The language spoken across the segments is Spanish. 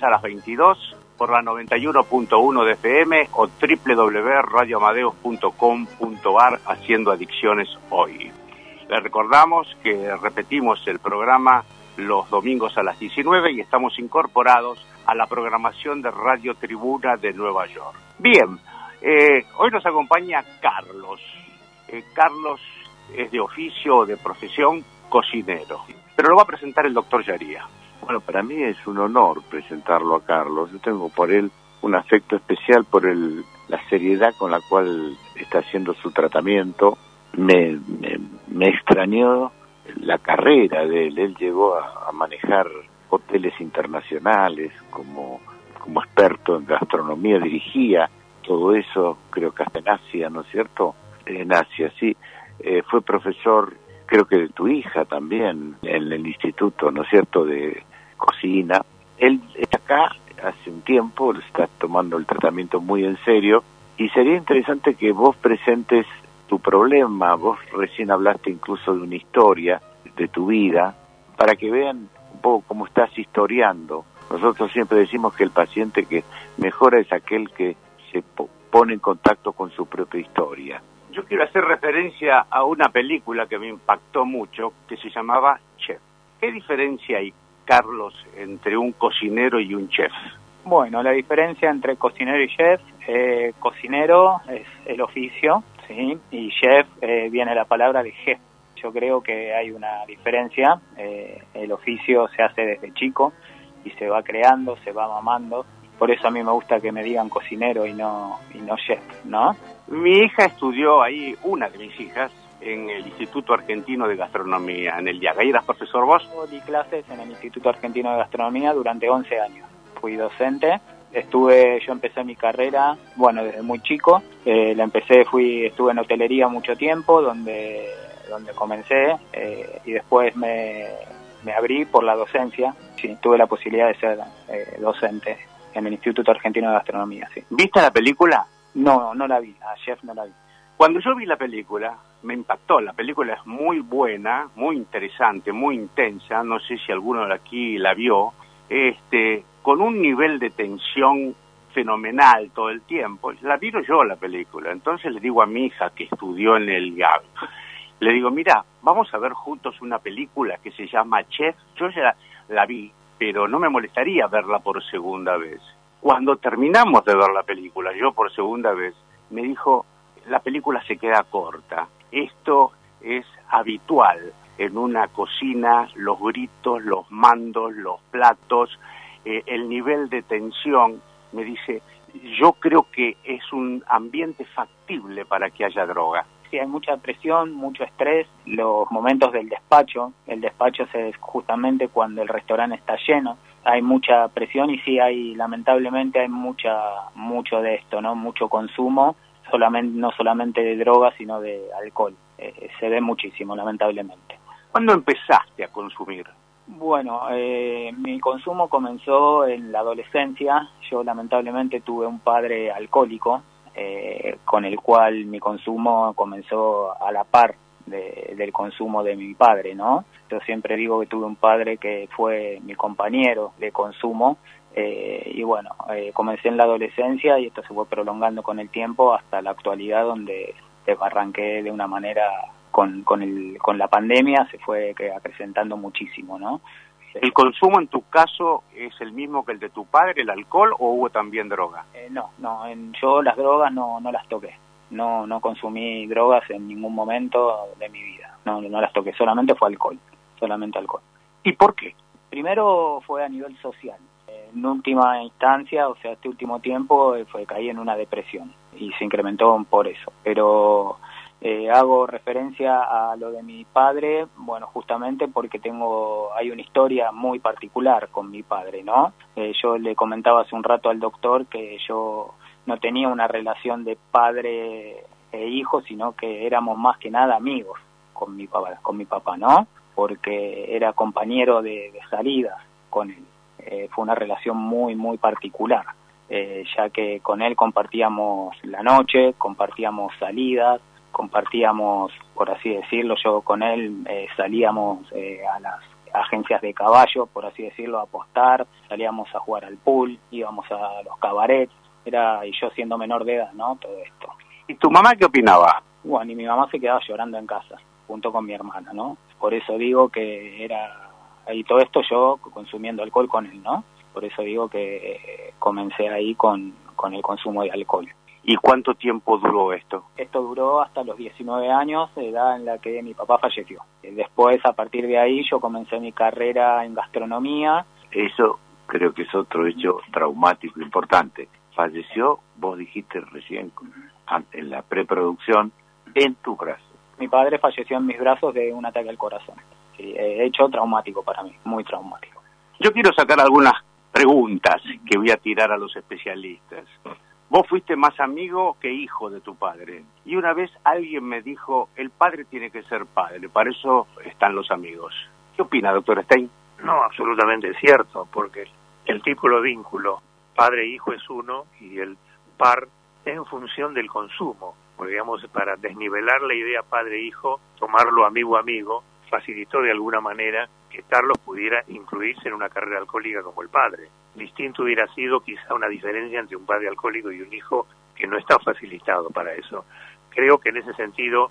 a las 22 por la 91.1 de FM o www.radioamadeus.com.ar haciendo Adicciones Hoy. Les recordamos que repetimos el programa los domingos a las 19 y estamos incorporados a la programación de Radio Tribuna de Nueva York. Bien, hoy nos acompaña Carlos. Carlos es de oficio o de profesión cocinero, pero lo va a presentar el doctor Yaría. Bueno, para mí es un honor presentarlo a Carlos. Yo tengo por él un afecto especial por la seriedad con la cual está haciendo su tratamiento. Me extrañó la carrera de él. Él llegó a manejar hoteles internacionales como experto en gastronomía, dirigía todo eso, creo que hasta en Asia, ¿no es cierto? En Asia, sí. Fue profesor, creo que de tu hija también, en el instituto, ¿no es cierto?, de cocina. Él está acá hace un tiempo, está tomando el tratamiento muy en serio, y sería interesante que vos presentes tu problema. Vos recién hablaste incluso de una historia de tu vida, para que vean un poco cómo estás historiando. Nosotros siempre decimos que el paciente que mejora es aquel que se pone en contacto con su propia historia. Yo quiero hacer referencia a una película que me impactó mucho, que se llamaba Chef. ¿Qué diferencia hay, Carlos, entre un cocinero y un chef? Bueno, la diferencia entre cocinero y chef, cocinero es el oficio, ¿sí? Y chef viene la palabra de jefe. Yo creo que hay una diferencia. El oficio se hace desde chico y se va creando, se va mamando. Por eso a mí me gusta que me digan cocinero y no chef, ¿no? Mi hija estudió ahí, una de mis hijas, en el Instituto Argentino de Gastronomía, en el IAG. ¿Ahí eras profesor vos? Yo di clases en el Instituto Argentino de Gastronomía durante 11 años. Fui docente. Yo empecé mi carrera, bueno, desde muy chico. Estuve en hotelería mucho tiempo, donde comencé, y después me abrí por la docencia. Sí, tuve la posibilidad de ser docente en el Instituto Argentino de Gastronomía, sí. ¿Viste la película? No la vi, a Chef no la vi. Cuando yo vi la película, me impactó. La película es muy buena, muy interesante, muy intensa. No sé si alguno de aquí la vio. Con un nivel de tensión fenomenal todo el tiempo. La miro yo la película. Entonces le digo a mi hija, que estudió en el IAG, le digo, mira, vamos a ver juntos una película que se llama Chef. Yo ya la vi, pero no me molestaría verla por segunda vez. Cuando terminamos de ver la película, yo por segunda vez, me dijo, la película se queda corta. Esto es habitual en una cocina, los gritos, los mandos, los platos, el nivel de tensión. Me dice, yo creo que es un ambiente factible para que haya droga. Sí, hay mucha presión, mucho estrés, los momentos del despacho. El despacho es justamente cuando el restaurante está lleno. Hay mucha presión y sí, lamentablemente hay mucho de esto, ¿no? Mucho consumo, no solamente de drogas, sino de alcohol. Se ve muchísimo, lamentablemente. ¿Cuándo empezaste a consumir? Bueno, mi consumo comenzó en la adolescencia. Yo lamentablemente tuve un padre alcohólico, con el cual mi consumo comenzó a la par del consumo de mi padre, ¿no? Yo siempre digo que tuve un padre que fue mi compañero de consumo, y bueno, comencé en la adolescencia y esto se fue prolongando con el tiempo hasta la actualidad, donde arranqué de una manera con la pandemia, se fue acrecentando muchísimo, ¿no? ¿El consumo en tu caso es el mismo que el de tu padre, el alcohol, o hubo también droga? Yo las drogas no las toqué. No consumí drogas en ningún momento de mi vida. No las toqué, solamente alcohol. ¿Y por qué? Primero fue a nivel social. En última instancia, o sea, este último tiempo, caí en una depresión y se incrementó por eso. Pero hago referencia a lo de mi padre, bueno, justamente porque hay una historia muy particular con mi padre, ¿no? Yo le comentaba hace un rato al doctor que yo no tenía una relación de padre e hijo, sino que éramos más que nada amigos con mi papá, ¿no? Porque era compañero de salidas con él. Fue una relación muy, muy particular, ya que con él compartíamos la noche, compartíamos salidas, compartíamos, por así decirlo, yo con él salíamos agencias de caballo, por así decirlo, a apostar, salíamos a jugar al pool, íbamos a los cabarets, y yo siendo menor de edad, ¿no? Todo esto. ¿Y tu mamá qué opinaba? Bueno, y mi mamá se quedaba llorando en casa, junto con mi hermana, ¿no? Por eso digo que era, y todo esto yo consumiendo alcohol con él, ¿no? Por eso digo que comencé ahí con el consumo de alcohol. ¿Y cuánto tiempo duró esto? Esto duró hasta los 19 años, edad en la que mi papá falleció. Después, a partir de ahí, yo comencé mi carrera en gastronomía. Eso creo que es otro hecho traumático importante. Falleció, vos dijiste recién, en la preproducción, en tu brazo. Mi padre falleció en mis brazos de un ataque al corazón. Sí, hecho traumático para mí, muy traumático. Yo quiero sacar algunas preguntas que voy a tirar a los especialistas. Vos fuiste más amigo que hijo de tu padre. Y una vez alguien me dijo, el padre tiene que ser padre, para eso están los amigos. ¿Qué opina, doctor Stein? No, absolutamente cierto, porque el tipo de vínculo padre-hijo es uno y el par en función del consumo. Porque, digamos, para desnivelar la idea padre-hijo, tomarlo amigo-amigo, facilitó de alguna manera que Carlos pudiera incluirse en una carrera alcohólica como el padre. Distinto hubiera sido quizá una diferencia entre un padre alcohólico y un hijo que no está facilitado para eso. Creo que en ese sentido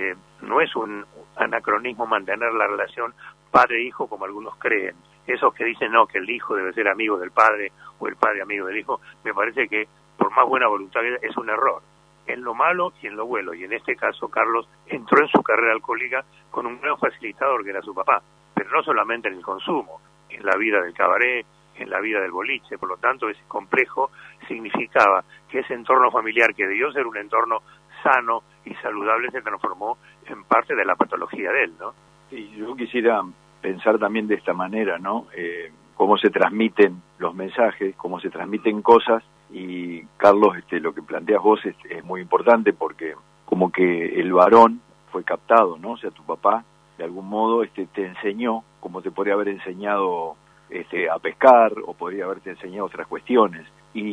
no es un anacronismo mantener la relación padre-hijo como algunos creen. Esos que dicen no, que el hijo debe ser amigo del padre o el padre amigo del hijo, me parece que por más buena voluntad es un error. En lo malo y en lo bueno, y en este caso Carlos entró en su carrera alcohólica con un gran facilitador que era su papá, pero no solamente en el consumo, en la vida del cabaret, en la vida del boliche. Por lo tanto, ese complejo significaba que ese entorno familiar que debió ser un entorno sano y saludable se transformó en parte de la patología de él, ¿no? Sí, yo quisiera pensar también de esta manera, ¿no? Cómo se transmiten los mensajes, cómo se transmiten cosas, y Carlos, lo que planteas vos es muy importante porque como que el varón fue captado, ¿no? O sea, tu papá de algún modo te enseñó como te podría haber enseñado a pescar o podría haberte enseñado otras cuestiones,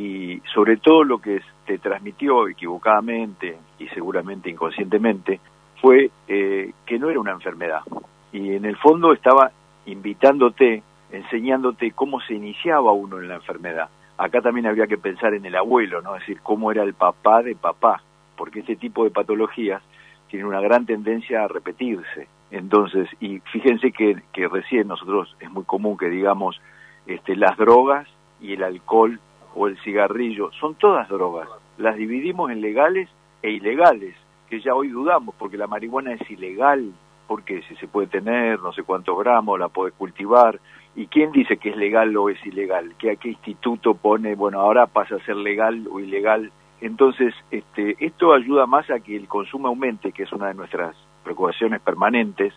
y sobre todo lo que te transmitió equivocadamente y seguramente inconscientemente fue que no era una enfermedad, y en el fondo estaba invitándote, enseñándote cómo se iniciaba uno en la enfermedad. Acá también habría que pensar en el abuelo, ¿no? Es decir, cómo era el papá de papá, porque este tipo de patologías tienen una gran tendencia a repetirse. Entonces, y fíjense que recién nosotros es muy común que digamos las drogas y el alcohol o el cigarrillo, son todas drogas. Las dividimos en legales e ilegales, que ya hoy dudamos, porque la marihuana es ilegal, porque si se puede tener no sé cuántos gramos, la puede cultivar. ¿Y quién dice que es legal o es ilegal? ¿Qué instituto pone, bueno, ahora pasa a ser legal o ilegal? Entonces, esto ayuda más a que el consumo aumente, que es una de nuestras preocupaciones permanentes,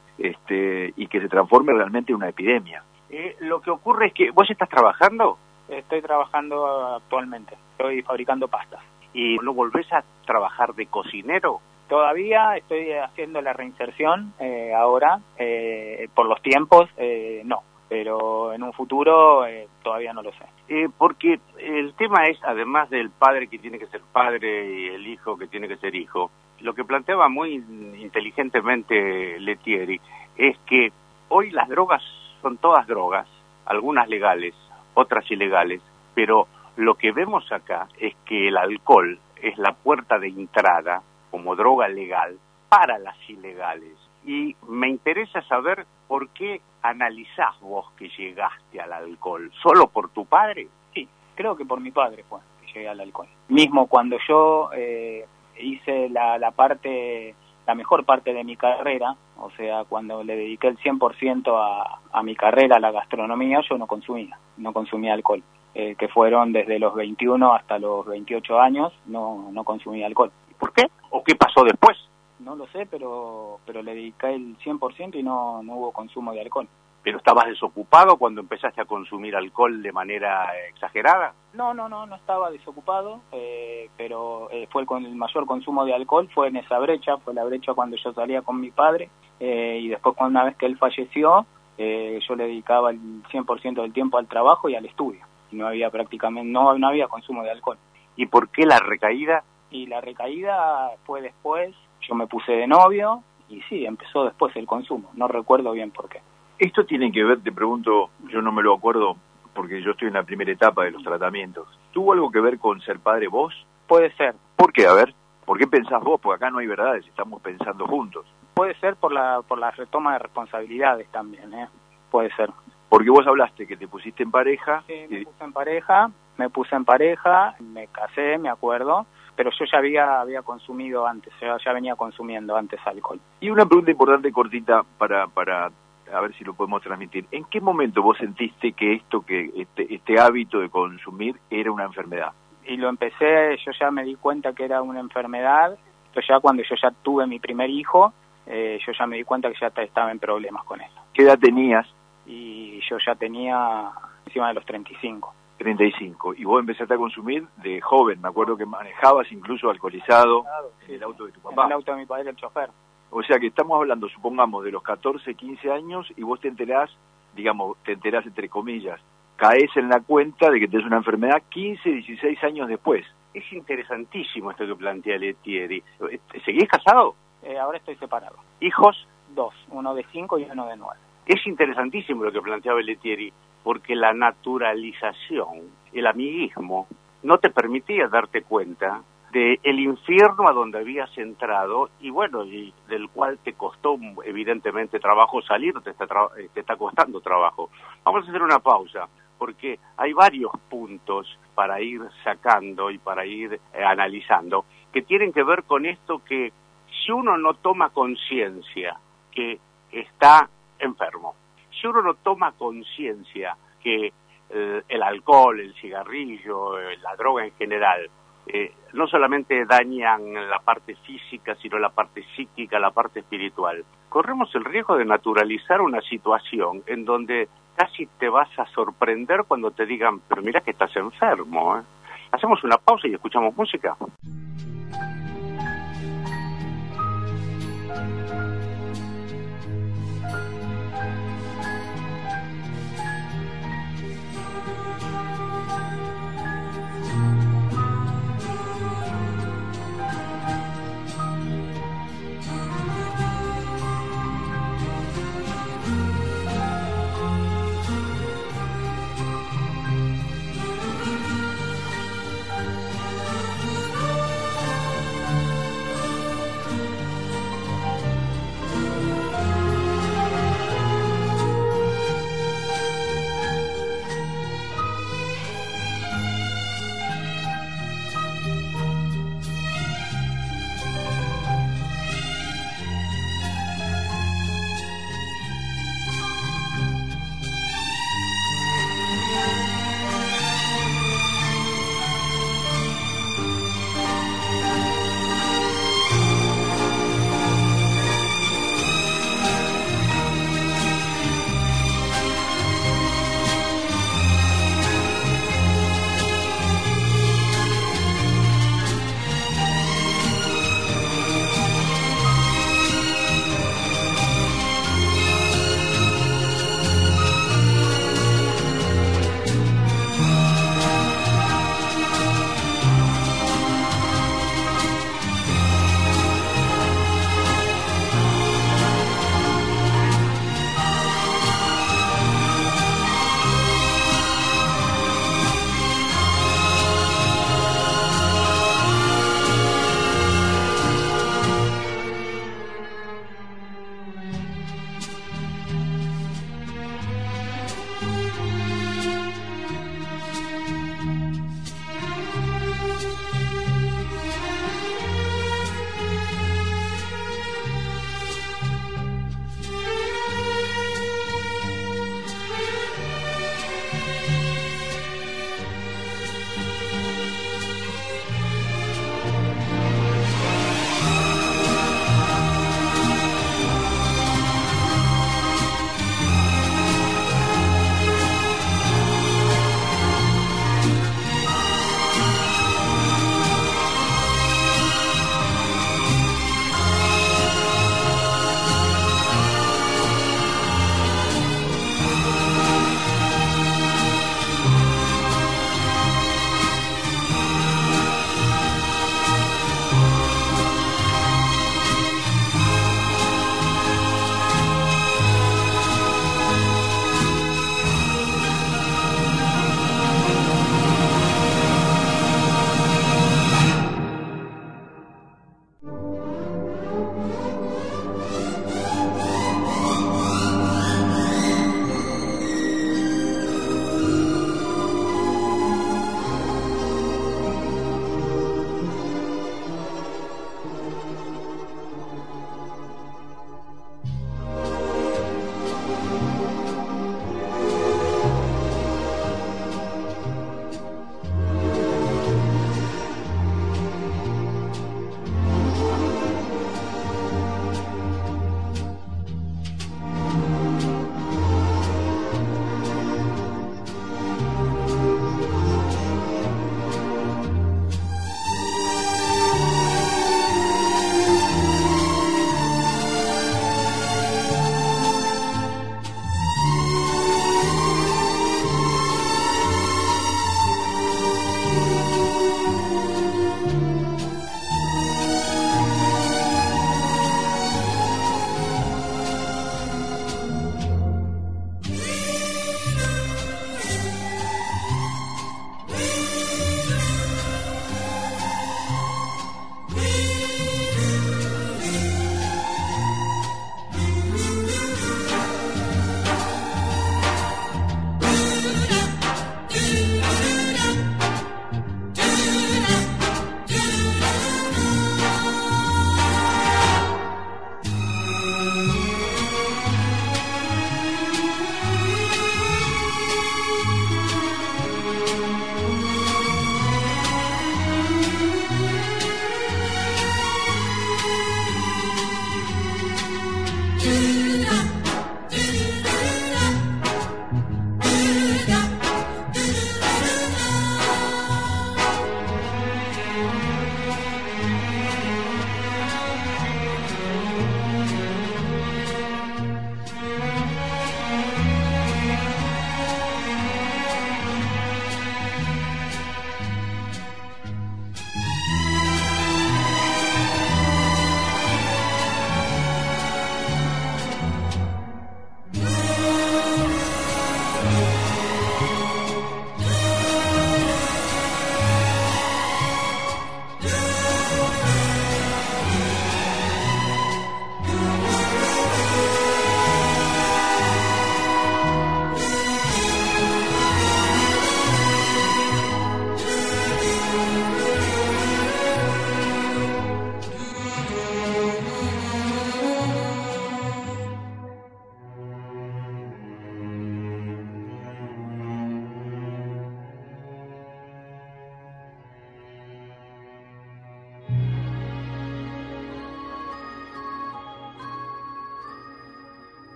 y que se transforme realmente en una epidemia. Lo que ocurre es que vos estás trabajando. Estoy trabajando actualmente, estoy fabricando pastas. ¿Y no volvés a trabajar de cocinero? Todavía estoy haciendo la reinserción ahora, por los tiempos, no. Pero en un futuro todavía no lo sé. Porque el tema es, además del padre que tiene que ser padre y el hijo que tiene que ser hijo, lo que planteaba muy inteligentemente Lettieri es que hoy las drogas son todas drogas, algunas legales, otras ilegales, pero lo que vemos acá es que el alcohol es la puerta de entrada como droga legal para las ilegales. Y me interesa saber por qué analizás vos que llegaste al alcohol. ¿Solo por tu padre? Sí, creo que por mi padre fue que llegué al alcohol. Mismo cuando yo hice la mejor parte de mi carrera, o sea, cuando le dediqué el 100% a mi carrera, a la gastronomía, yo no consumía alcohol. Que fueron desde los 21 hasta los 28 años, no consumía alcohol. ¿Por qué? ¿O qué pasó después? No lo sé, pero le dediqué el 100% y no hubo consumo de alcohol. ¿Pero estabas desocupado cuando empezaste a consumir alcohol de manera exagerada? No estaba desocupado, pero fue el mayor consumo de alcohol fue en esa brecha, fue la brecha cuando yo salía con mi padre, y después una vez que él falleció, yo le dedicaba el 100% del tiempo al trabajo y al estudio. No había prácticamente, no había consumo de alcohol. ¿Y por qué la recaída? Y la recaída fue después, yo me puse de novio y sí, empezó después el consumo, no recuerdo bien por qué. Esto tiene que ver, te pregunto, yo no me lo acuerdo porque yo estoy en la primera etapa de los tratamientos. ¿Tuvo algo que ver con ser padre vos? Puede ser. ¿Por qué? A ver, ¿por qué pensás vos? Porque acá no hay verdades, estamos pensando juntos. Puede ser por la retoma de responsabilidades también, puede ser. Porque vos hablaste que te pusiste en pareja. Sí, me puse en pareja, me casé, me acuerdo, pero yo ya había consumido antes, ya venía consumiendo antes alcohol. Y una pregunta importante, cortita, para a ver si lo podemos transmitir. ¿En qué momento vos sentiste que este hábito de consumir era una enfermedad? Y lo empecé, yo ya me di cuenta que era una enfermedad, pero ya cuando yo ya tuve mi primer hijo, yo ya me di cuenta que ya estaba en problemas con eso. ¿Qué edad tenías? Y yo ya tenía encima de los 35. 35. Y vos empezaste a consumir de joven. Me acuerdo que manejabas incluso alcoholizado, claro, sí, en el auto de tu papá. En el auto de mi padre, el chofer. O sea que estamos hablando, supongamos, de los 14, 15 años y vos te enterás entre comillas, caes en la cuenta de que tenés una enfermedad 15, 16 años después. Es interesantísimo esto que plantea Lettieri. ¿Seguís casado? Ahora estoy separado. ¿Hijos? 2, uno de 5 y uno de 9. Es interesantísimo lo que planteaba Lettieri, porque la naturalización, el amiguismo, no te permitía darte cuenta de el infierno a donde habías entrado y bueno, y del cual te costó evidentemente trabajo salir, te está costando trabajo. Vamos a hacer una pausa, porque hay varios puntos para ir sacando y para ir analizando, que tienen que ver con esto que si uno no toma conciencia que está enfermo, si uno no toma conciencia que el alcohol, el cigarrillo, la droga en general, no solamente dañan la parte física, sino la parte psíquica, la parte espiritual, corremos el riesgo de naturalizar una situación en donde casi te vas a sorprender cuando te digan, pero mira que estás enfermo, ¿eh? Hacemos una pausa y escuchamos música.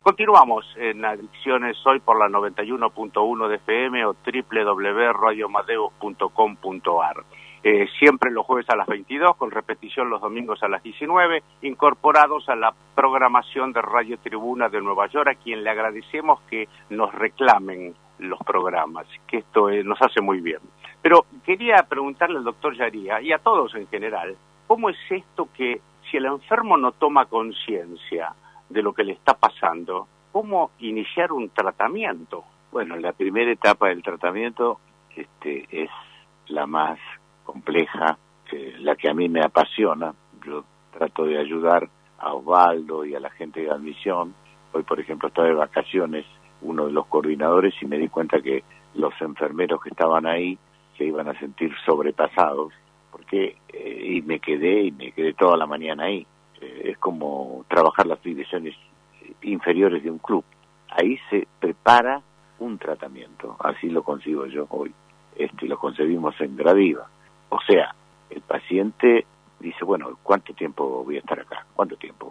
Continuamos en Adicciones hoy por la 91.1 de FM o www.radioamadeus.com.ar. Siempre los jueves a las 22, con repetición los domingos a las 19, incorporados a la programación de Radio Tribuna de Nueva York, a quien le agradecemos que nos reclamen los programas, que esto nos hace muy bien. Pero quería preguntarle al doctor Yaría, y a todos en general, ¿cómo es esto que si el enfermo no toma conciencia de lo que le está pasando, cómo iniciar un tratamiento? Bueno, la primera etapa del tratamiento es la más compleja, la que a mí me apasiona. Yo trato de ayudar a Osvaldo y a la gente de admisión. Hoy, por ejemplo, estaba de vacaciones uno de los coordinadores y me di cuenta que los enfermeros que estaban ahí se iban a sentir sobrepasados, porque y me quedé toda la mañana ahí. Es como trabajar las divisiones inferiores de un club. Ahí se prepara un tratamiento, así lo concibo yo hoy. Lo concebimos en Gradiva. O sea, el paciente dice, bueno, ¿cuánto tiempo voy a estar acá? ¿Cuánto tiempo?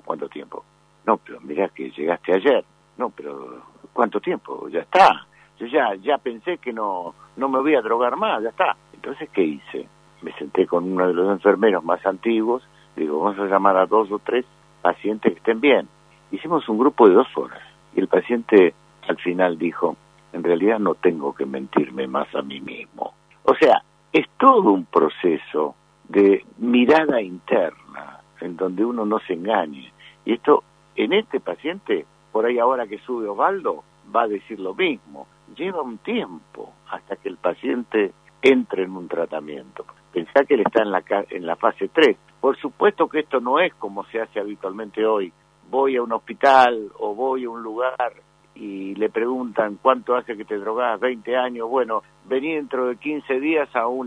No, pero mirá que llegaste ayer. No, pero ¿cuánto tiempo? Ya está. Yo ya pensé que no me voy a drogar más, ya está. Entonces, ¿qué hice? Me senté con uno de los enfermeros más antiguos, digo, vamos a llamar a 2 o 3 pacientes que estén bien. Hicimos un grupo de 2 horas y el paciente al final dijo, en realidad no tengo que mentirme más a mí mismo. O sea, es todo un proceso de mirada interna en donde uno no se engañe. Y esto, en este paciente, por ahí ahora que sube Osvaldo, va a decir lo mismo. Lleva un tiempo hasta que el paciente entre en un tratamiento. Pensá que él está en la fase 3. Por supuesto que esto no es como se hace habitualmente hoy. Voy a un hospital o voy a un lugar y le preguntan ¿cuánto hace que te drogás? 20 años. Bueno, vení dentro de 15 días a un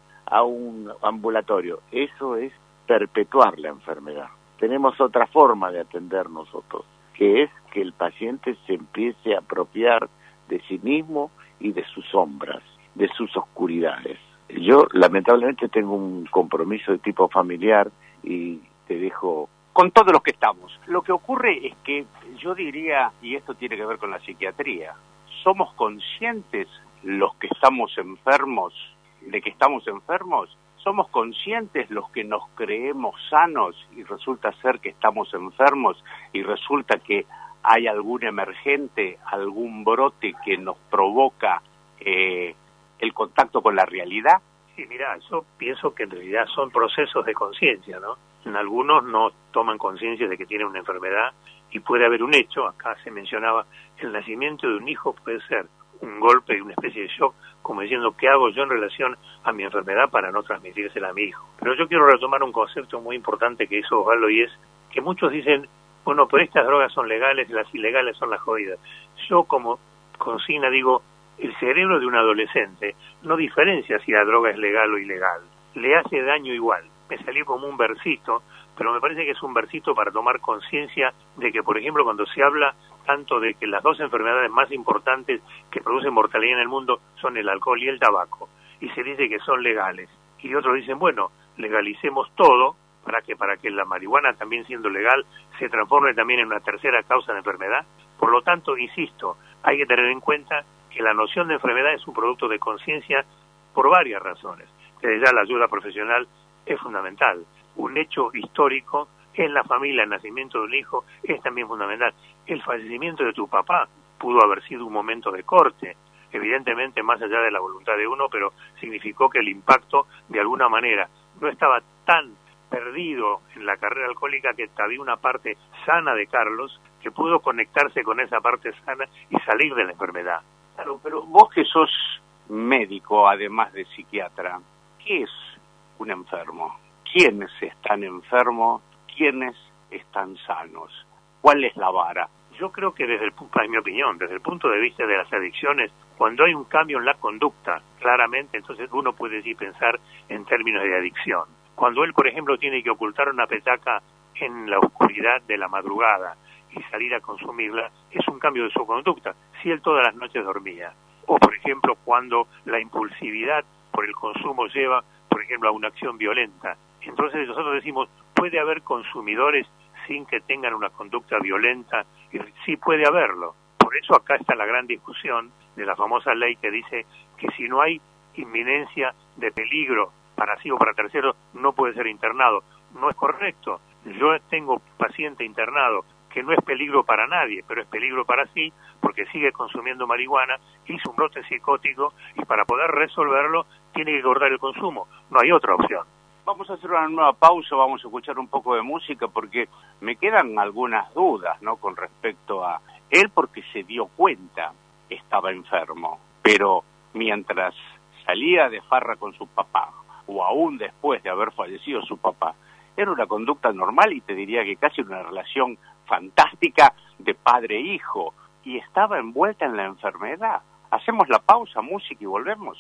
ambulatorio. Eso es perpetuar la enfermedad. Tenemos otra forma de atender nosotros, que es que el paciente se empiece a apropiar de sí mismo y de sus sombras, de sus oscuridades. Yo, lamentablemente, tengo un compromiso de tipo familiar y te dejo con todos los que estamos. Lo que ocurre es que yo diría, y esto tiene que ver con la psiquiatría, ¿somos conscientes los que estamos enfermos de que estamos enfermos? ¿Somos conscientes los que nos creemos sanos y resulta ser que estamos enfermos y resulta que hay algún emergente, algún brote que nos provoca el contacto con la realidad? Sí, mira, yo pienso que en realidad son procesos de conciencia, ¿no? Algunos no toman conciencia de que tienen una enfermedad y puede haber un hecho, acá se mencionaba, el nacimiento de un hijo puede ser un golpe y una especie de shock, como diciendo, ¿qué hago yo en relación a mi enfermedad para no transmitírsela a mi hijo? Pero yo quiero retomar un concepto muy importante que hizo Osvaldo, y es que muchos dicen, bueno, pero estas drogas son legales y las ilegales son las jodidas. Yo como consigna digo, el cerebro de un adolescente no diferencia si la droga es legal o ilegal, le hace daño igual. Me salió como un versito, pero me parece que es un versito para tomar conciencia de que, por ejemplo, cuando se habla tanto de que las 2 enfermedades más importantes que producen mortalidad en el mundo son el alcohol y el tabaco, y se dice que son legales, y otros dicen, bueno, legalicemos todo para que la marihuana, también siendo legal, se transforme también en una tercera causa de enfermedad. Por lo tanto, insisto, hay que tener en cuenta que la noción de enfermedad es un producto de conciencia por varias razones. Desde ya la ayuda profesional es fundamental. Un hecho histórico en la familia, el nacimiento de un hijo, es también fundamental. El fallecimiento de tu papá pudo haber sido un momento de corte, evidentemente más allá de la voluntad de uno, pero significó que el impacto, de alguna manera, no estaba tan perdido en la carrera alcohólica, que había una parte sana de Carlos que pudo conectarse con esa parte sana y salir de la enfermedad. Claro, pero vos que sos médico, además de psiquiatra, ¿qué es un enfermo? ¿Quiénes están enfermos? ¿Quiénes están sanos? ¿Cuál es la vara? Yo creo que en mi opinión, desde el punto de vista de las adicciones, cuando hay un cambio en la conducta, claramente, entonces uno puede sí pensar en términos de adicción. Cuando él, por ejemplo, tiene que ocultar una petaca en la oscuridad de la madrugada y salir a consumirla, es un cambio de su conducta. Si él todas las noches dormía. O, por ejemplo, cuando la impulsividad por el consumo lleva, por ejemplo, a una acción violenta. Entonces nosotros decimos, puede haber consumidores sin que tengan una conducta violenta y sí puede haberlo. Por eso acá está la gran discusión de la famosa ley que dice que si no hay inminencia de peligro para sí o para terceros, no puede ser internado. No es correcto. Yo tengo paciente internado que no es peligro para nadie, pero es peligro para sí, porque sigue consumiendo marihuana, hizo un brote psicótico y para poder resolverlo tiene que cortar el consumo. No hay otra opción. Vamos a hacer una nueva pausa, vamos a escuchar un poco de música porque me quedan algunas dudas, ¿no? Con respecto a él, porque se dio cuenta estaba enfermo, pero mientras salía de farra con su papá o aún después de haber fallecido su papá, era una conducta normal y te diría que casi una relación fantástica de padre-hijo, y estaba envuelta en la enfermedad. Hacemos la pausa, música y volvemos.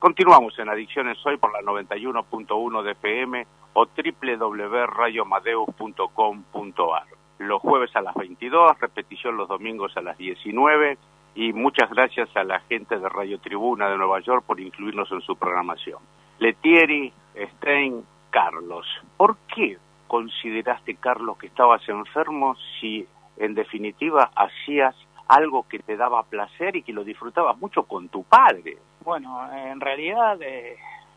Continuamos en Adicciones Hoy por la 91.1 de FM o www.radioamadeus.com.ar. Los jueves a las 22, repetición los domingos a las 19, y muchas gracias a la gente de Radio Tribuna de Nueva York por incluirnos en su programación. Letieri, Stein, Carlos, ¿por qué consideraste, Carlos, que estabas enfermo si en definitiva hacías algo que te daba placer y que lo disfrutabas mucho con tu padre? Bueno, en realidad, de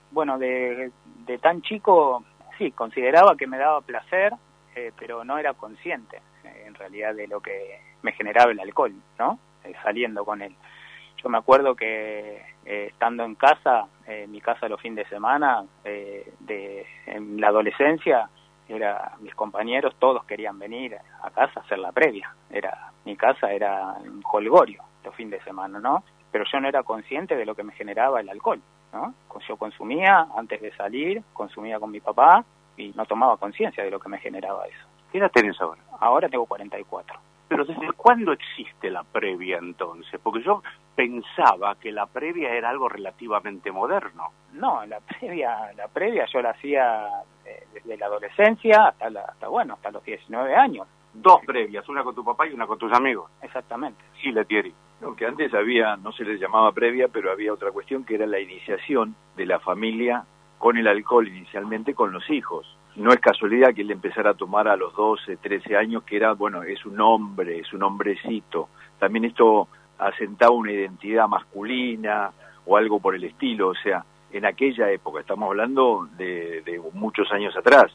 tan chico, sí, consideraba que me daba placer, pero no era consciente, en realidad, de lo que me generaba el alcohol, ¿no? Saliendo con él. Yo me acuerdo que estando en casa, mi casa los fines de semana, en la adolescencia, mis compañeros todos querían venir a casa a hacer la previa. Mi casa era un jolgorio los fines de semana, ¿no? Pero yo no era consciente de lo que me generaba el alcohol, ¿no? Yo consumía antes de salir, consumía con mi papá y no tomaba conciencia de lo que me generaba eso. ¿Qué edad tenés ahora? Ahora tengo 44. Pero ¿desde cuándo existe la previa entonces? Porque yo pensaba que la previa era algo relativamente moderno. No, la previa yo la hacía desde la adolescencia hasta los 19 años. Dos previas, una con tu papá y una con tus amigos. Exactamente. Sí, Letieri. Aunque antes no se les llamaba previa, pero había otra cuestión que era la iniciación de la familia con el alcohol, inicialmente con los hijos. No es casualidad que él empezara a tomar a los 12, 13 años, que era, es un hombre, es un hombrecito. También esto asentaba una identidad masculina o algo por el estilo, o sea, en aquella época, estamos hablando de muchos años atrás.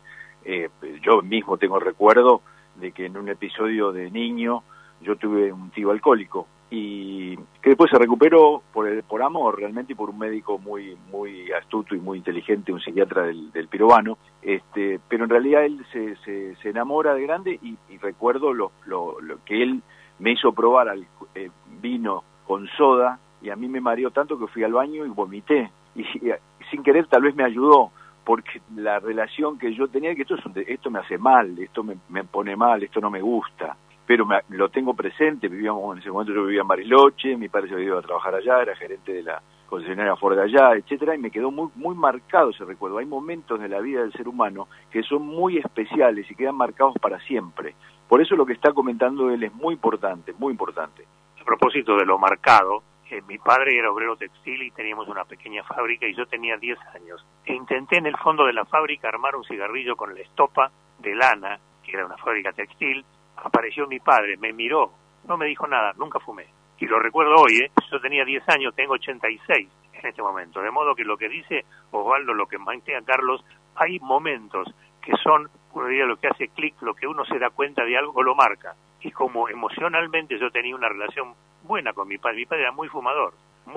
Yo mismo tengo recuerdo de que en un episodio de niño yo tuve un tío alcohólico y que después se recuperó por amor realmente, y por un médico muy astuto y muy inteligente, un psiquiatra del Pirovano, pero en realidad él se enamora de grande y recuerdo lo que él me hizo probar vino con soda, y a mí me mareó tanto que fui al baño y vomité, y sin querer tal vez me ayudó, porque la relación que yo tenía, que esto me hace mal, esto me pone mal, esto no me gusta, pero lo tengo presente. Vivíamos en ese momento, yo vivía en Bariloche, mi padre se había ido a trabajar allá, era gerente de la concesionaria Ford allá, etcétera, y me quedó muy marcado ese recuerdo. Hay momentos de la vida del ser humano que son muy especiales y quedan marcados para siempre. Por eso lo que está comentando él es muy importante, muy importante. A propósito de lo marcado, mi padre era obrero textil y teníamos una pequeña fábrica y yo tenía 10 años. E intenté en el fondo de la fábrica armar un cigarrillo con la estopa de lana, que era una fábrica textil. Apareció mi padre, me miró, no me dijo nada, nunca fumé. Y lo recuerdo hoy, yo tenía 10 años, tengo 86 en este momento. De modo que lo que dice Osvaldo, lo que mantea Carlos, hay momentos que son, uno diría, lo que hace clic, lo que uno se da cuenta de algo lo marca. Y como emocionalmente yo tenía una relación buena con mi padre era muy fumador.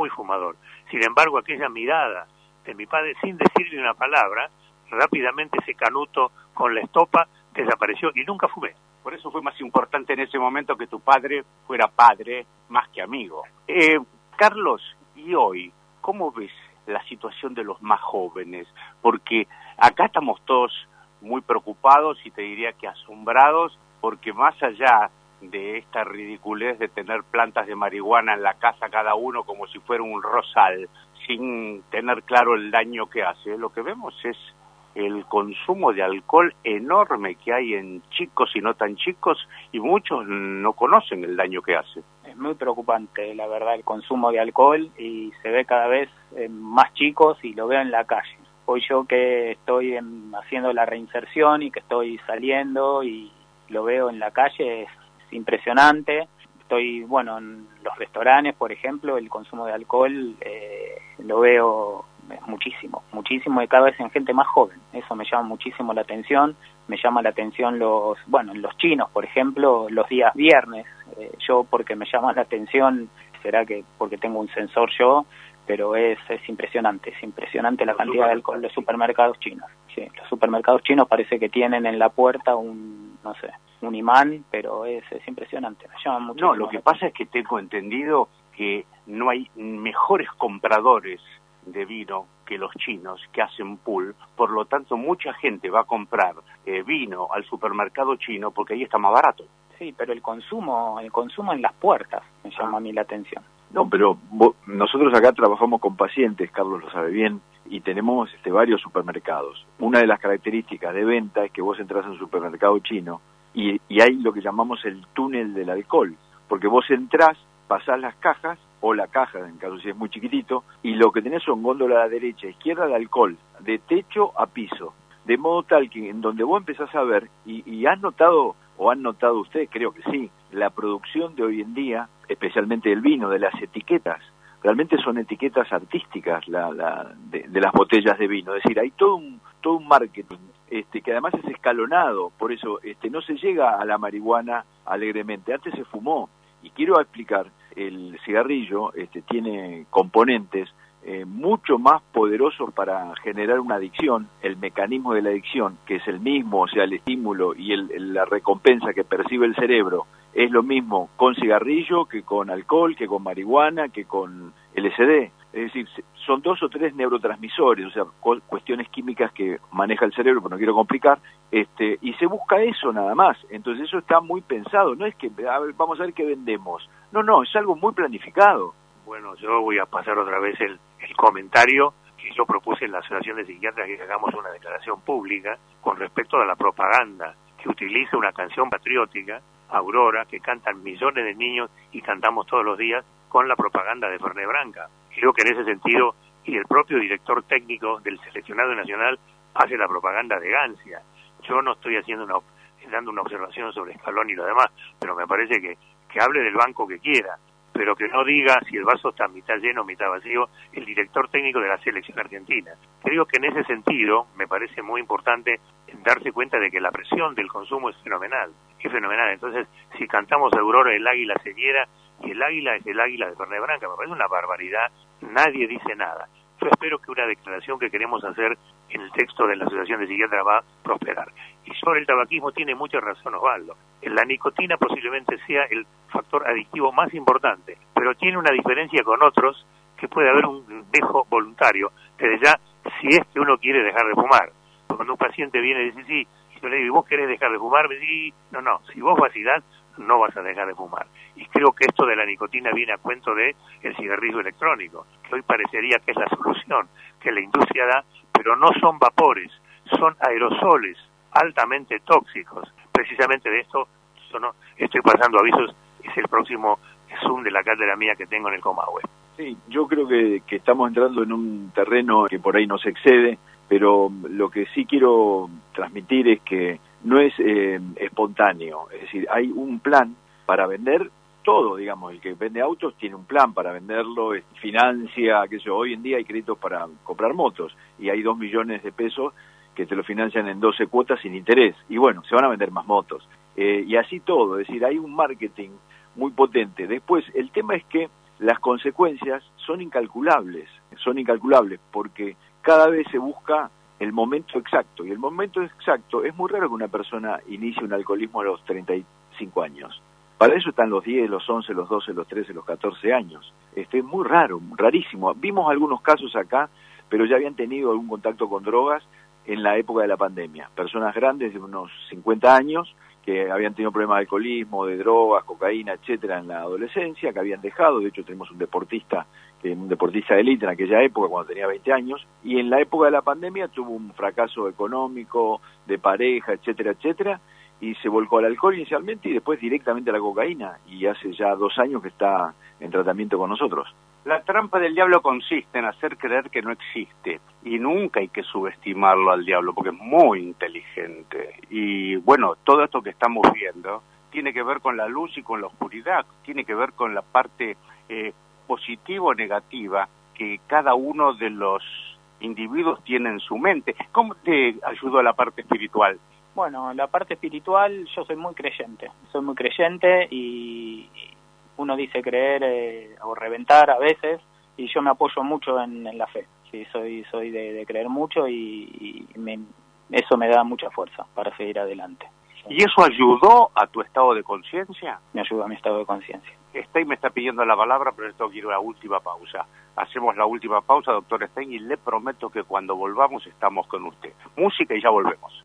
Sin embargo, aquella mirada de mi padre, sin decirle una palabra, rápidamente ese canuto con la estopa desapareció y nunca fumé. Por eso fue más importante en ese momento que tu padre fuera padre más que amigo. Carlos, y hoy, ¿cómo ves la situación de los más jóvenes? Porque acá estamos todos muy preocupados y te diría que asombrados, porque más allá de esta ridiculez de tener plantas de marihuana en la casa cada uno como si fuera un rosal, sin tener claro el daño que hace, lo que vemos es el consumo de alcohol enorme que hay en chicos y no tan chicos, y muchos no conocen el daño que hace. Es muy preocupante, la verdad, el consumo de alcohol, y se ve cada vez más chicos, y lo veo en la calle. Hoy yo que estoy haciendo la reinserción y que estoy saliendo y lo veo en la calle, es impresionante. Estoy, en los restaurantes, por ejemplo, el consumo de alcohol lo veo muchísimo, y cada vez en gente más joven. Eso me llama muchísimo la atención. Me llama la atención los chinos, por ejemplo, los días viernes. Yo, porque me llama la atención, será que porque tengo un sensor yo, pero es impresionante la cantidad de alcohol en los supermercados chinos. Sí, los supermercados chinos parece que tienen en la puerta un imán, pero es impresionante, me llama mucho. No, lo que pasa es que tengo entendido que no hay mejores compradores de vino que los chinos, que hacen pool, por lo tanto mucha gente va a comprar vino al supermercado chino porque ahí está más barato. Sí, pero el consumo en las puertas me llama a mí la atención. No, pero nosotros acá trabajamos con pacientes, Carlos lo sabe bien, y tenemos varios supermercados. Una de las características de venta es que vos entras a un supermercado chino y hay lo que llamamos el túnel del alcohol, porque vos entrás, pasás las cajas, o la caja, en caso si es muy chiquitito, y lo que tenés son góndola a la derecha, izquierda de alcohol, de techo a piso, de modo tal que en donde vos empezás a ver, y has notado, o han notado ustedes, creo que sí, la producción de hoy en día, especialmente del vino, de las etiquetas, realmente son etiquetas artísticas de las botellas de vino, es decir, hay todo un marketing que además es escalonado, por eso no se llega a la marihuana alegremente, antes se fumó, y quiero explicar, el cigarrillo tiene componentes mucho más poderosos para generar una adicción, el mecanismo de la adicción, que es el mismo, o sea, el estímulo y la recompensa que percibe el cerebro, es lo mismo con cigarrillo que con alcohol, que con marihuana, que con LSD. Es decir, son 2 o 3 neurotransmisores, o sea, cuestiones químicas que maneja el cerebro, pero no quiero complicar, y se busca eso nada más. Entonces eso está muy pensado, no es que vamos a ver qué vendemos. No, es algo muy planificado. Bueno, yo voy a pasar otra vez el comentario que yo propuse en la Asociación de Psiquiatras, que hagamos una declaración pública con respecto a la propaganda que utiliza una canción patriótica, Aurora, que cantan millones de niños y cantamos todos los días con la propaganda de Fernet Branca. Creo que en ese sentido, y el propio director técnico del seleccionado nacional hace la propaganda de Gancia. Yo no estoy dando una observación sobre Scaloni y lo demás, pero me parece que hable del banco que quiera, pero que no diga si el vaso está mitad lleno o mitad vacío, el director técnico de la selección argentina. Creo que en ese sentido me parece muy importante darse cuenta de que la presión del consumo es fenomenal. Entonces, si cantamos Aurora, el águila se hiera, y el águila es el águila de Fernet Branca, me parece una barbaridad, nadie dice nada. Yo espero que una declaración que queremos hacer en el texto de la Asociación de Psiquiatras va a prosperar. Y sobre el tabaquismo tiene mucha razón Osvaldo. La nicotina posiblemente sea el factor adictivo más importante, pero tiene una diferencia con otros que puede haber un dejo voluntario, desde ya, si es que uno quiere dejar de fumar. Cuando un paciente viene y dice, sí, yo le digo, ¿y vos querés dejar de fumar? Me dice, no, si vos vacilás, no vas a dejar de fumar. Y creo que esto de la nicotina viene a cuento de el cigarrillo electrónico, que hoy parecería que es la solución que la industria da, pero no son vapores, son aerosoles altamente tóxicos. Precisamente de esto estoy pasando avisos, es el próximo Zoom de la cátedra mía que tengo en el Comahue. Sí, yo creo que estamos entrando en un terreno que por ahí nos excede, pero lo que sí quiero transmitir es que no es espontáneo, es decir, hay un plan para vender todo, digamos, el que vende autos tiene un plan para venderlo, financia, hoy en día hay créditos para comprar motos y hay 2 millones de pesos que te lo financian en 12 cuotas sin interés, y bueno, se van a vender más motos, y así todo, es decir, hay un marketing muy potente. Después, el tema es que las consecuencias son incalculables porque cada vez se busca el momento exacto, y el momento exacto, es muy raro que una persona inicie un alcoholismo a los 35 años. Para eso están los 10, los 11, los 12, los 13, los 14 años. Es muy raro, rarísimo. Vimos algunos casos acá, pero ya habían tenido algún contacto con drogas en la época de la pandemia. Personas grandes de unos 50 años que habían tenido problemas de alcoholismo, de drogas, cocaína, etcétera, en la adolescencia, que habían dejado. De hecho, tenemos un deportista de élite en aquella época, cuando tenía 20 años, y en la época de la pandemia tuvo un fracaso económico, de pareja, etcétera, etcétera, y se volcó al alcohol inicialmente y después directamente a la cocaína, y hace ya 2 años que está en tratamiento con nosotros. La trampa del diablo consiste en hacer creer que no existe, y nunca hay que subestimarlo al diablo, porque es muy inteligente. Y bueno, todo esto que estamos viendo tiene que ver con la luz y con la oscuridad, tiene que ver con la parte positiva o negativa que cada uno de los individuos tiene en su mente. ¿Cómo te ayudó la parte espiritual? Bueno, la parte espiritual, yo soy muy creyente y uno dice creer o reventar a veces, y yo me apoyo mucho en la fe. Sí, soy de creer mucho y eso me da mucha fuerza para seguir adelante. ¿Y eso ayudó a tu estado de conciencia? Me ayuda a mi estado de conciencia. Stein me está pidiendo la palabra, pero esto quiero la última pausa. Hacemos la última pausa, doctor Stein, y le prometo que cuando volvamos estamos con usted. Música y ya volvemos.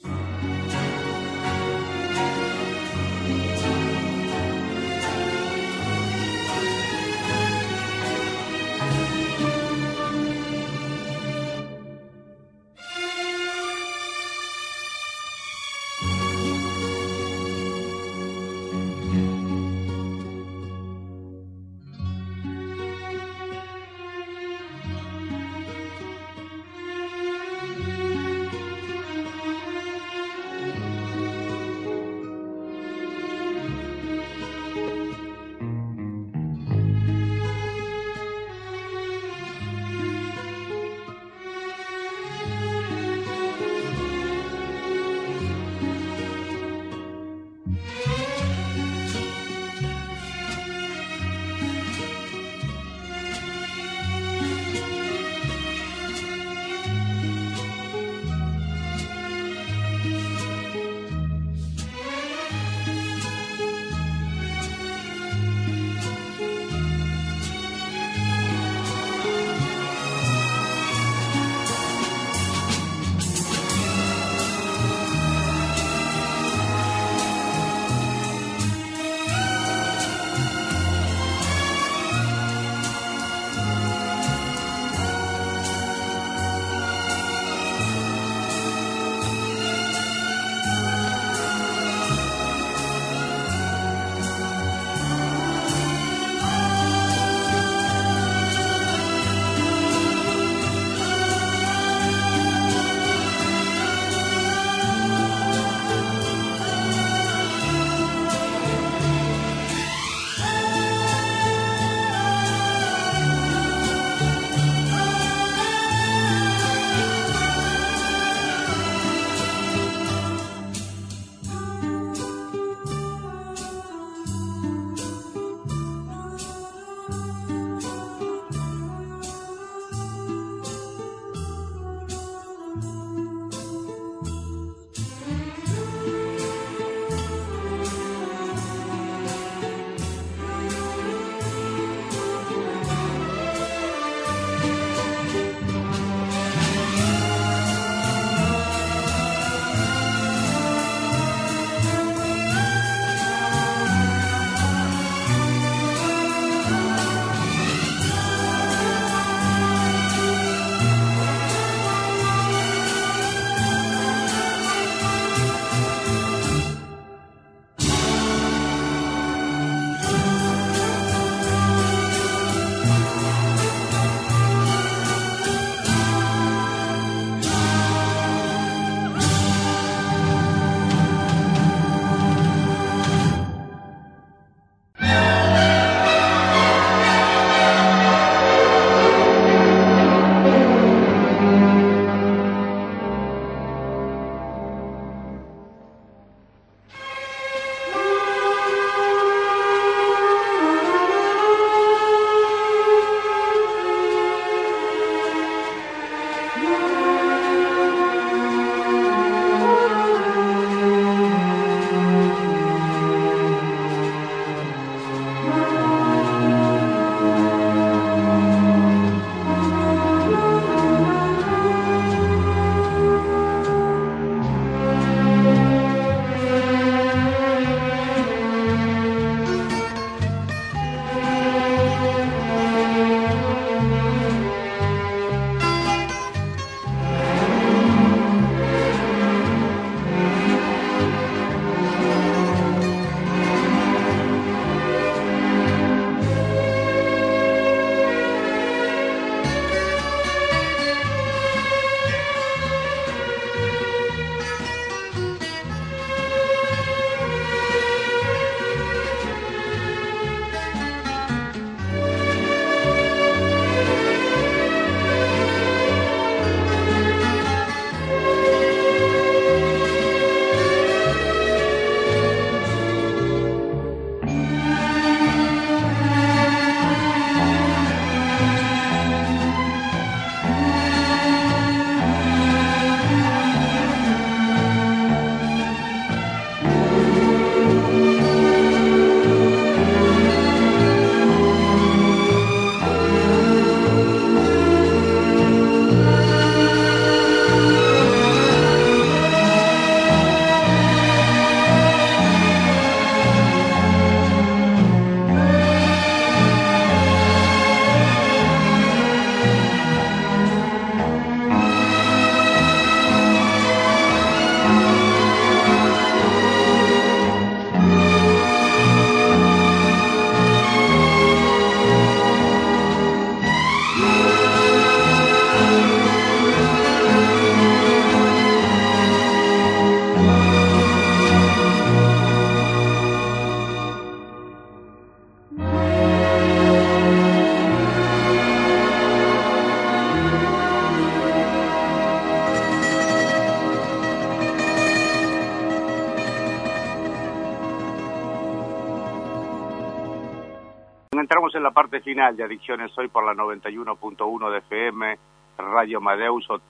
entramos en la parte final de Adicciones Hoy por la 91.1 de FM, Radio Amadeus o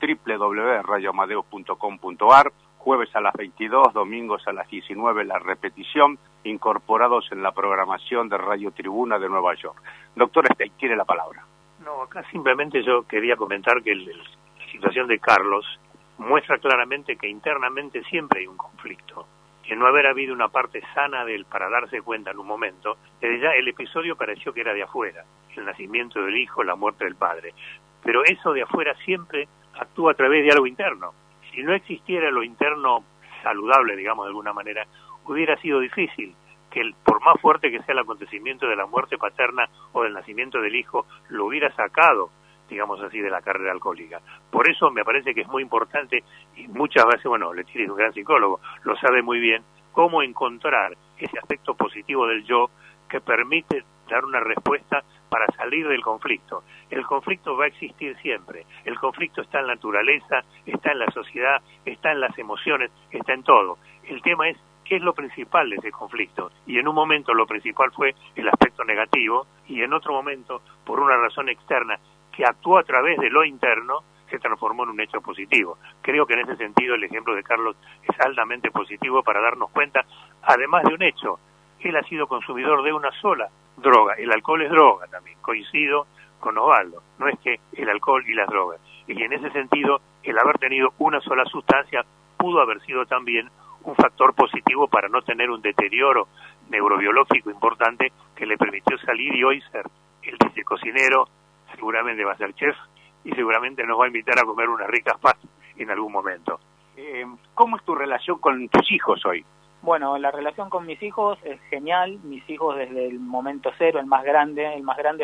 www.radioamadeus.com.ar, jueves a las 22, domingos a las 19, la repetición, incorporados en la programación de Radio Tribuna de Nueva York. Doctor Stein, tiene la palabra. No, acá simplemente yo quería comentar que la situación de Carlos muestra claramente que internamente siempre hay un conflicto. Que no haber habido una parte sana de él para darse cuenta en un momento, desde ya el episodio pareció que era de afuera, el nacimiento del hijo, la muerte del padre. Pero eso de afuera siempre actúa a través de algo interno. Si no existiera lo interno saludable, digamos de alguna manera, hubiera sido difícil que por más fuerte que sea el acontecimiento de la muerte paterna o del nacimiento del hijo, lo hubiera sacado, digamos así, de la carrera alcohólica. Por eso me parece que es muy importante, y muchas veces, bueno, Lethierry es un gran psicólogo, lo sabe muy bien, cómo encontrar ese aspecto positivo del yo que permite dar una respuesta para salir del conflicto. El conflicto va a existir siempre, el conflicto está en la naturaleza, está en la sociedad, está en las emociones, está en todo. El tema es qué es lo principal de ese conflicto, y en un momento lo principal fue el aspecto negativo, y en otro momento, por una razón externa, que actuó a través de lo interno, se transformó en un hecho positivo. Creo que en ese sentido el ejemplo de Carlos es altamente positivo para darnos cuenta, además de un hecho, él ha sido consumidor de una sola droga. El alcohol es droga también, coincido con Osvaldo, no es que el alcohol y las drogas. Y en ese sentido, el haber tenido una sola sustancia pudo haber sido también un factor positivo para no tener un deterioro neurobiológico importante que le permitió salir y hoy ser el vicecocinero, seguramente va a ser chef y seguramente nos va a invitar a comer unas ricas pastas en algún momento. ¿Cómo es tu relación con tus hijos hoy? Bueno, la relación con mis hijos es genial. Mis hijos desde el momento cero, el más grande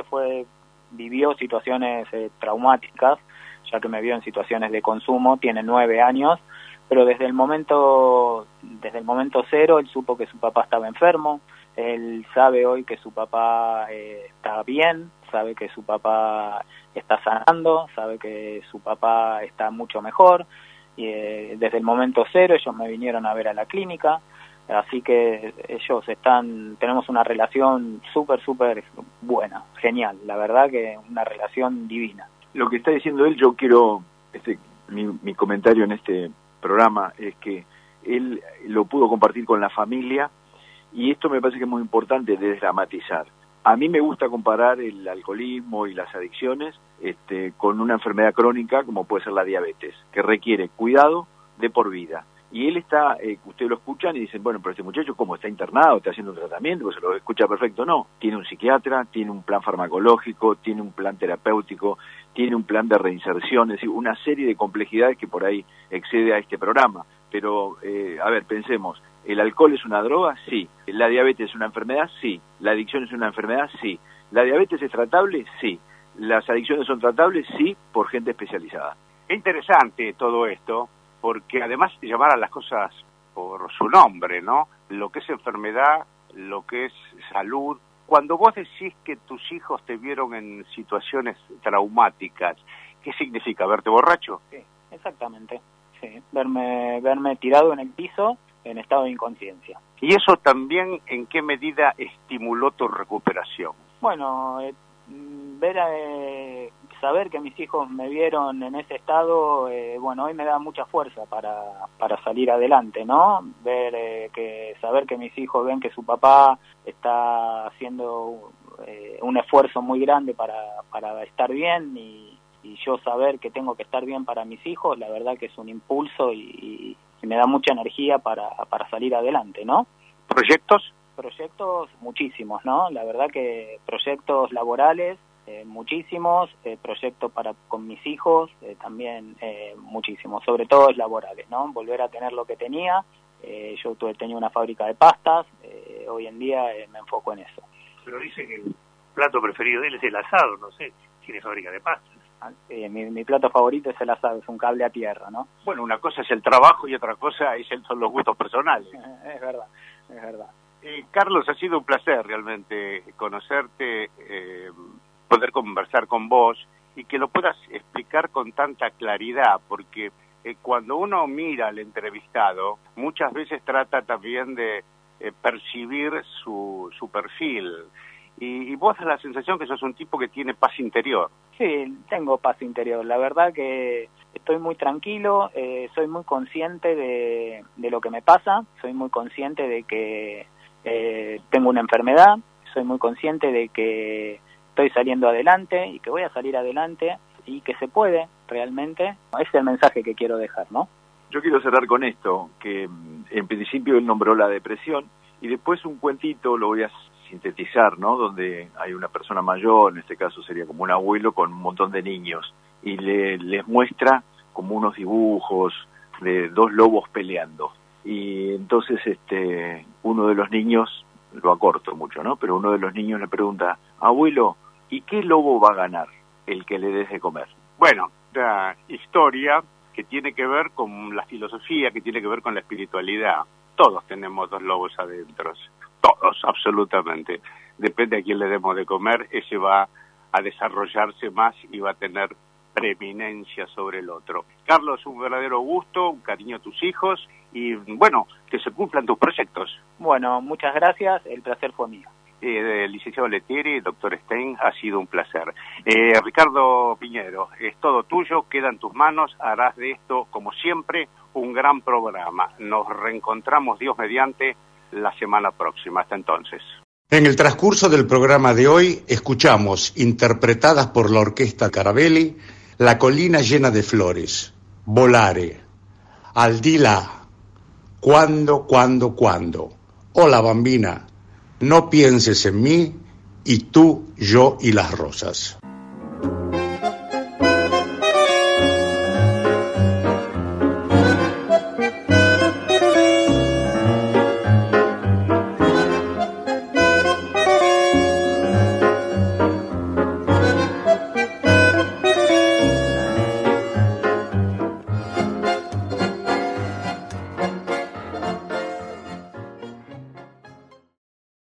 vivió situaciones traumáticas, ya que me vio en situaciones de consumo, tiene 9 años, pero desde el momento cero él supo que su papá estaba enfermo, él sabe hoy que su papá está bien, sabe que su papá está sanando, sabe que su papá está mucho mejor, y desde el momento cero ellos me vinieron a ver a la clínica, así que tenemos una relación súper buena, genial, la verdad que una relación divina. Lo que está diciendo él, yo quiero, mi comentario en este programa es que él lo pudo compartir con la familia, y esto me parece que es muy importante desdramatizar. A mí me gusta comparar el alcoholismo y las adicciones con una enfermedad crónica como puede ser la diabetes, que requiere cuidado de por vida. Y él está, ustedes lo escuchan y dicen, bueno, pero este muchacho, ¿cómo está internado? ¿Está haciendo un tratamiento? Pues se lo escucha perfecto. No, tiene un psiquiatra, tiene un plan farmacológico, tiene un plan terapéutico, tiene un plan de reinserción, es decir, una serie de complejidades que por ahí excede a este programa. Pero, a ver, pensemos, ¿el alcohol es una droga? Sí. ¿La diabetes es una enfermedad? Sí. ¿La adicción es una enfermedad? Sí. ¿La diabetes es tratable? Sí. ¿Las adicciones son tratables? Sí, por gente especializada. Es interesante todo esto, porque además de llamar a las cosas por su nombre, ¿no? Lo que es enfermedad, lo que es salud. Cuando vos decís que tus hijos te vieron en situaciones traumáticas, ¿qué significa? ¿Verte borracho? Sí, exactamente. Sí, verme tirado en el piso en estado de inconsciencia. ¿Y eso también en qué medida estimuló tu recuperación? Bueno, saber que mis hijos me vieron en ese estado, hoy me da mucha fuerza para salir adelante, ¿no? Saber que mis hijos ven que su papá está haciendo un esfuerzo muy grande para estar bien y yo saber que tengo que estar bien para mis hijos, la verdad que es un impulso y me da mucha energía para salir adelante, ¿no? ¿Proyectos? Proyectos muchísimos, ¿no? La verdad que proyectos laborales, muchísimos, proyectos con mis hijos, también muchísimos, sobre todo laborales, ¿no? Volver a tener lo que tenía, yo tenía una fábrica de pastas, hoy en día me enfoco en eso. Pero dice que el plato preferido de él es el asado, no sé, tiene fábrica de pastas. Mi plato favorito es el asado, es un cable a tierra, ¿no? Bueno, una cosa es el trabajo y otra cosa son los gustos personales. Es verdad. Carlos, ha sido un placer realmente conocerte, poder conversar con vos y que lo puedas explicar con tanta claridad, porque cuando uno mira al entrevistado, muchas veces trata también de percibir su perfil, y vos das la sensación que sos un tipo que tiene paz interior. Sí, tengo paz interior. La verdad que estoy muy tranquilo, soy muy consciente de lo que me pasa, soy muy consciente de que tengo una enfermedad, soy muy consciente de que estoy saliendo adelante y que voy a salir adelante y que se puede realmente. Ese es el mensaje que quiero dejar, ¿no? Yo quiero cerrar con esto, que en principio él nombró la depresión y después un cuentito, lo voy a sintetizar, ¿no? Donde hay una persona mayor, en este caso sería como un abuelo con un montón de niños y les muestra como unos dibujos de dos lobos peleando. Y entonces uno de los niños, lo acorto mucho, ¿no? Pero uno de los niños le pregunta, abuelo, ¿y qué lobo va a ganar? El que le des de comer. Bueno, la historia que tiene que ver con la filosofía, que tiene que ver con la espiritualidad. Todos tenemos dos lobos adentro, todos, absolutamente. Depende a quién le demos de comer, ese va a desarrollarse más y va a tener preeminencia sobre el otro. Carlos, un verdadero gusto, un cariño a tus hijos y, bueno, que se cumplan tus proyectos. Bueno, muchas gracias, el placer fue mío. Licenciado Lettieri, doctor Stein, ha sido un placer. Ricardo Piñero, es todo tuyo, queda en tus manos, harás de esto, como siempre, un gran programa. Nos reencontramos, Dios mediante, la semana próxima. Hasta entonces. En el transcurso del programa de hoy, escuchamos, interpretadas por la Orquesta Carabelli, La colina llena de flores, Volare, Aldila, Cuando, Hola bambina, no pienses en mí, y tú, yo y las rosas.